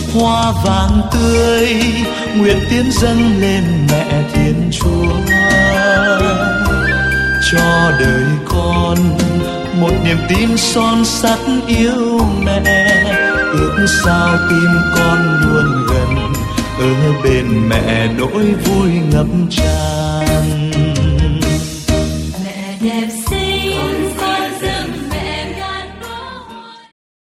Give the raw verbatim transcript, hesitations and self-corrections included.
hoa vàng tươi nguyện tiến dâng lên mẹ Thiên Chúa, cho đời con một niềm tin son sắt yêu mẹ, ước sao tim con luôn gần ở bên mẹ nỗi vui ngập tràn. Mẹ đẹp